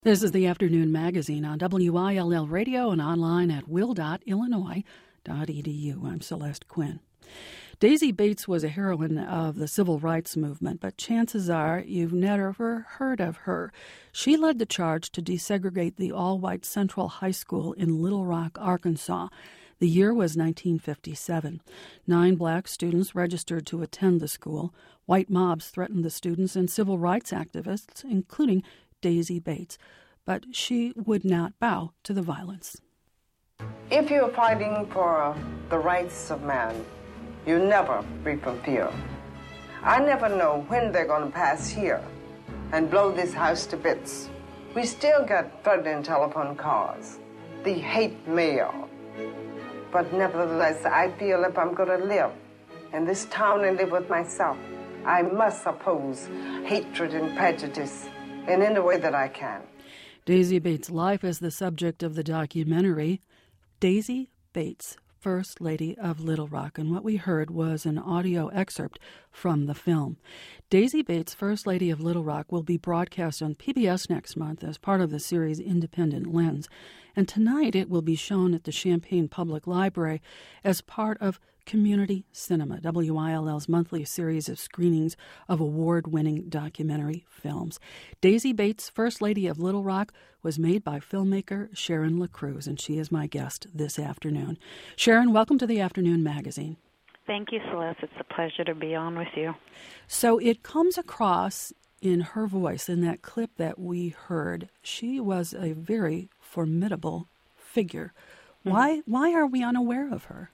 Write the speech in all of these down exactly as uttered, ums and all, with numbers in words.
This is the Afternoon Magazine on W I L L Radio and online at will dot illinois dot e d u. I'm Celeste Quinn. Daisy Bates was a heroine of the civil rights movement, but chances are you've never heard of her. She led the charge to desegregate the all-white Central High School in Little Rock, Arkansas. The year was nineteen fifty-seven. Nine black students registered to attend the school. White mobs threatened the students and civil rights activists, including Daisy Bates, but she would not bow to the violence. If you're fighting for the rights of man, you never free from fear. I never know when they're going to pass here and blow this house to bits. We still got flooding telephone calls, the hate mail. But nevertheless, I feel if I'm going to live in this town and live with myself, I must oppose hatred and prejudice in any way that I can. Daisy Bates' life is the subject of the documentary Daisy Bates, First Lady of Little Rock, and what we heard was an audio excerpt from the film. Daisy Bates, First Lady of Little Rock, will be broadcast on P B S next month as part of the series Independent Lens, and tonight it will be shown at the Champaign Public Library as part of Community Cinema, W I L L's monthly series of screenings of award-winning documentary films. Daisy Bates, First Lady of Little Rock, was made by filmmaker Sharon LaCruz, and she is my guest this afternoon. Sharon, welcome to the Afternoon Magazine. Thank you, Celeste. It's a pleasure to be on with you. So it comes across in her voice, in that clip that we heard, she was a very formidable figure. Mm-hmm. Why, why are we unaware of her?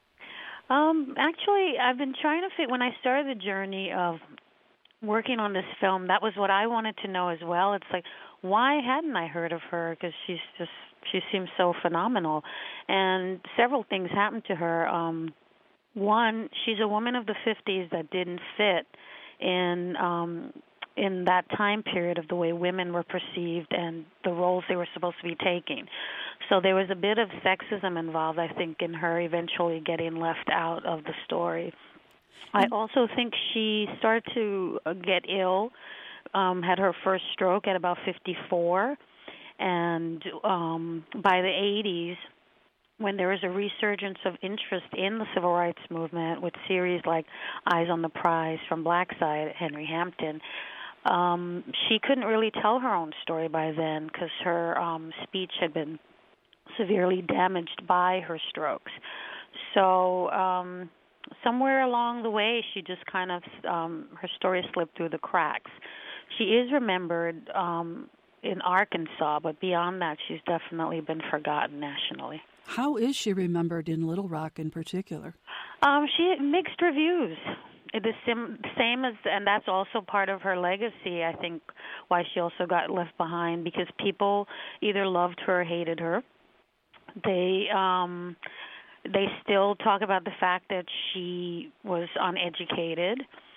Um, actually, I've been trying to fit, when I started the journey of working on this film, that was what I wanted to know as well. It's like, why hadn't I heard of her? Because she's just, she seems so phenomenal. And several things happened to her. Um, one, she's a woman of the fifties that didn't fit in um, in that time period of the way women were perceived and the roles they were supposed to be taking. So there was a bit of sexism involved, I think, in her eventually getting left out of the story. I also think she started to get ill, um, had her first stroke at about fifty-four, and um, by the eighties, when there was a resurgence of interest in the civil rights movement with series like Eyes on the Prize from Blackside, Henry Hampton, um, she couldn't really tell her own story by then because her um, speech had been severely damaged by her strokes. So um, somewhere along the way, she just kind of, um, her story slipped through the cracks. She is remembered um, in Arkansas, but beyond that, she's definitely been forgotten nationally. How is she remembered in Little Rock in particular? Um, she had mixed reviews. The sim, same as, and that's also part of her legacy, I think, why she also got left behind, because people either loved her or hated her. They um, they still talk about the fact that she was uneducated,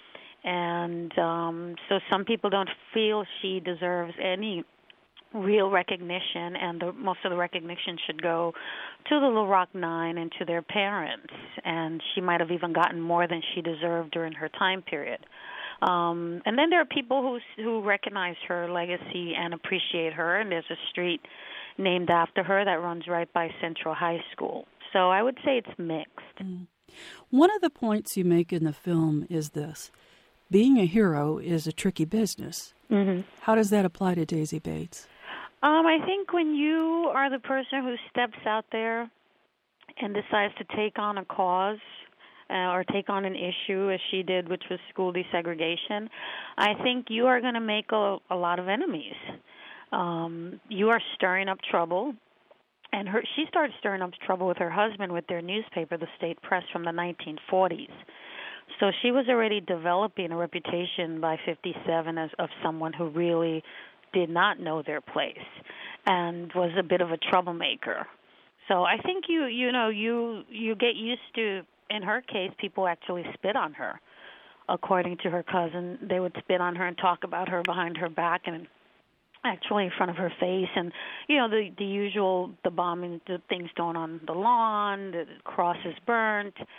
and um, so some people don't feel she deserves any real recognition, and the, most of the recognition should go to the Little Rock Nine and to their parents, and she might have even gotten more than she deserved during her time period. Um, and then there are people who who recognize her legacy and appreciate her, and there's a street named after her that runs right by Central High School. So I would say it's mixed. Mm. One of the points you make in the film is this: being a hero is a tricky business. Mm-hmm. How does that apply to Daisy Bates? Um, I think when you are the person who steps out there and decides to take on a cause uh, or take on an issue, as she did, which was school desegregation, I think you are going to make a, a lot of enemies. Um, you are stirring up trouble. And her, she started stirring up trouble with her husband with their newspaper, the State Press, from the nineteen forties. So she was already developing a reputation by fifty-seven as of someone who really did not know their place and was a bit of a troublemaker. So I think you you know you you get used to, in her case, people actually spit on her. According to her cousin, they would spit on her and talk about her behind her back and actually in front of her face, and you know the the usual, the bombing, the things going on the lawn, the cross is burnt.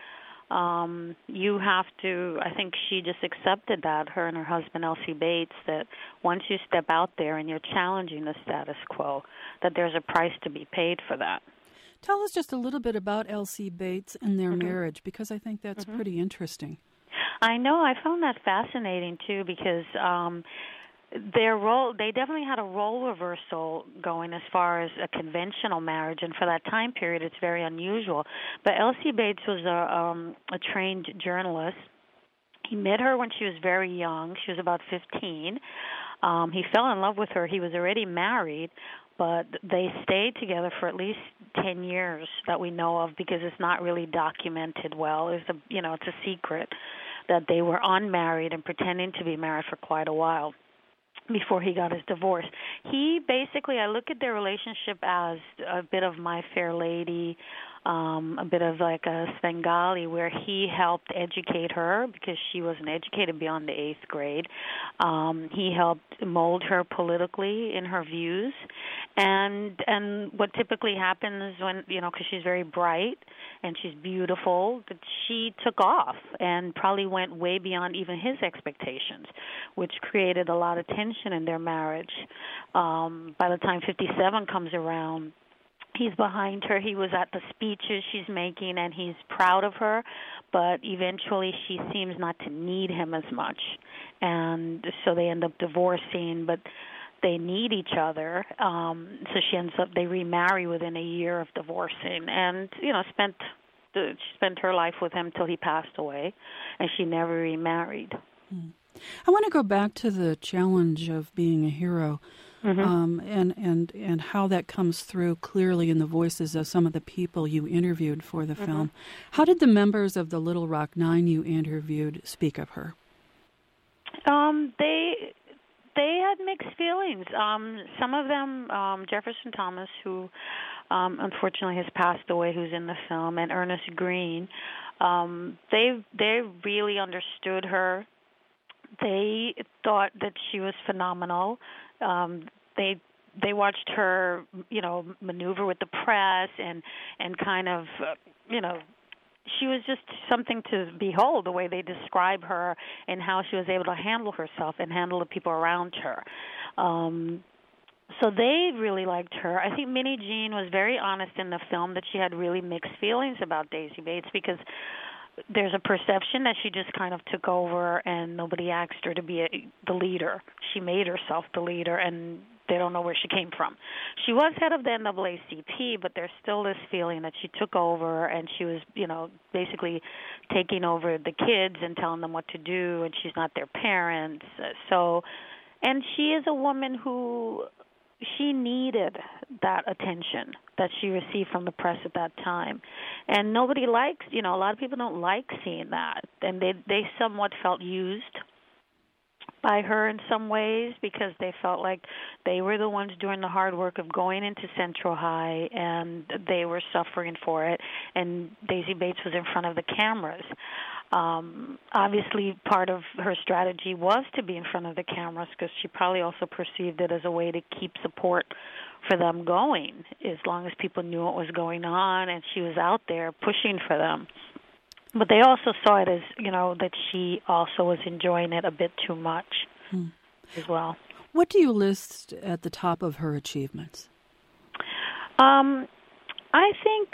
um, you have to, I think she just accepted that, her and her husband, Elsie Bates, that once you step out there and you're challenging the status quo, that there's a price to be paid for that. Tell us just a little bit about Elsie Bates and their Mm-hmm. marriage, because I think that's Mm-hmm. pretty interesting. I know. I found that fascinating, too, because um, their role, they definitely had a role reversal going as far as a conventional marriage, and for that time period, it's very unusual. But Elsie Bates was a, um, a trained journalist. He met her when she was very young. She was about fifteen. Um, he fell in love with her. He was already married, but they stayed together for at least ten years that we know of, because it's not really documented well. It's a, you know, it's a secret that they were unmarried and pretending to be married for quite a while before he got his divorce. He basically, I look at their relationship as a bit of My Fair Lady, um, a bit of like a Svengali, where he helped educate her because she wasn't educated beyond the eighth grade. Um, he helped mold her politically in her views. And and what typically happens when, you know, because she's very bright and she's beautiful, that she took off and probably went way beyond even his expectations, which created a lot of tension in their marriage. Um, by the time fifty-seven comes around, he's behind her. He was at the speeches she's making, and he's proud of her, but eventually she seems not to need him as much. And so they end up divorcing, but they need each other. Um, so she ends up, they remarry within a year of divorcing, and, you know, spent the, she spent her life with him till he passed away, and she never remarried. Hmm. I want to go back to the challenge of being a hero. Mm-hmm. Um, and, and, and how that comes through clearly in the voices of some of the people you interviewed for the mm-hmm. film. How did the members of the Little Rock Nine you interviewed speak of her? Um, they they had mixed feelings. Um, some of them, um, Jefferson Thomas, who um, unfortunately has passed away, who's in the film, and Ernest Green, um, they they really understood her. They thought that she was phenomenal. Um, they they watched her, you know, maneuver with the press and and kind of, uh, you know, she was just something to behold, the way they describe her and how she was able to handle herself and handle the people around her. Um, so they really liked her. I think Minnie Jean was very honest in the film that she had really mixed feelings about Daisy Bates, because there's a perception that she just kind of took over and nobody asked her to be a, the leader. She made herself the leader, and they don't know where she came from. She was head of the N double A C P, but there's still this feeling that she took over and she was, you know, basically taking over the kids and telling them what to do, and she's not their parents. So, and she is a woman who, she needed that attention that she received from the press at that time. And nobody likes, you know, a lot of people don't like seeing that. And they they somewhat felt used by her in some ways, because they felt like they were the ones doing the hard work of going into Central High, and they were suffering for it, and Daisy Bates was in front of the cameras. Um, obviously, part of her strategy was to be in front of the cameras, because she probably also perceived it as a way to keep support for them going, as long as people knew what was going on, and she was out there pushing for them. But they also saw it as, you know, that she also was enjoying it a bit too much hmm. as well. What do you list at the top of her achievements? Um, I think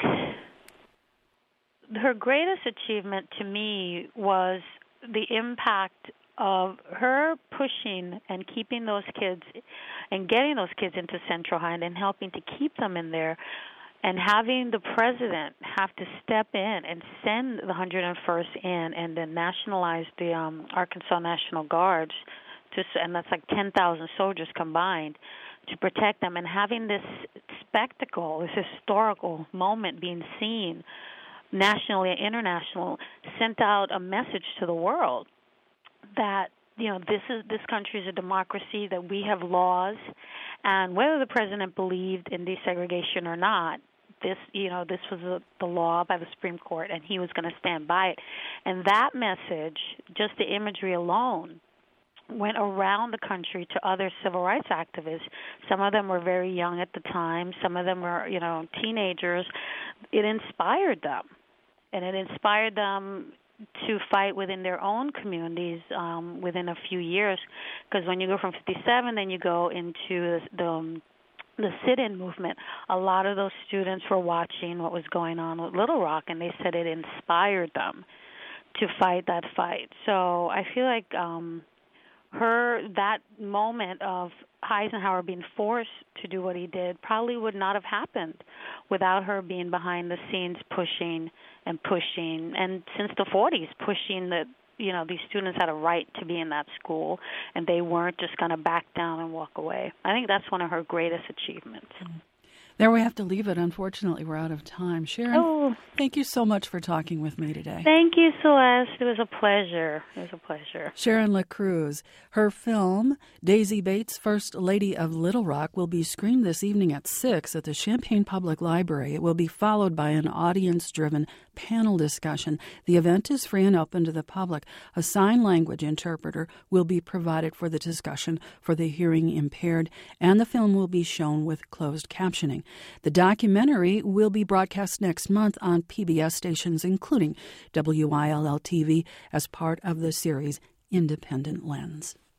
her greatest achievement to me was the impact of her pushing and keeping those kids and getting those kids into Central High and helping to keep them in there, and having the president have to step in and send the one hundred first in and then nationalize the um, Arkansas National Guards, to, and that's like ten thousand soldiers combined, to protect them, and having this spectacle, this historical moment being seen nationally and international, sent out a message to the world that, you know, this is this country is a democracy, that we have laws, and whether the president believed in desegregation or not, this, you know, this was a, the law by the Supreme Court, and he was going to stand by it. And that message, just the imagery alone, went around the country to other civil rights activists. Some of them were very young at the time. Some of them were, you know, teenagers. It inspired them. and it inspired them to fight within their own communities um, within a few years. Because when you go from fifty-seven, then you go into the, the um, the sit-in movement. A lot of those students were watching what was going on with Little Rock, and they said it inspired them to fight that fight. So I feel like um, her that moment of Eisenhower being forced to do what he did probably would not have happened without her being behind the scenes pushing and pushing, and since the forties pushing that, you know, these students had a right to be in that school, and they weren't just going to back down and walk away. I think that's one of her greatest achievements. Mm-hmm. There we have to leave it. Unfortunately, we're out of time. Sharon, oh. thank you so much for talking with me today. Thank you, Celeste. It was a pleasure. It was a pleasure. Sharon LaCruz. Her film, Daisy Bates, First Lady of Little Rock, will be screened this evening at six at the Champaign Public Library. It will be followed by an audience-driven panel discussion. The event is free and open to the public. A sign language interpreter will be provided for the discussion for the hearing impaired, and the film will be shown with closed captioning. The documentary will be broadcast next month on P B S stations, including W I L L T V, as part of the series Independent Lens.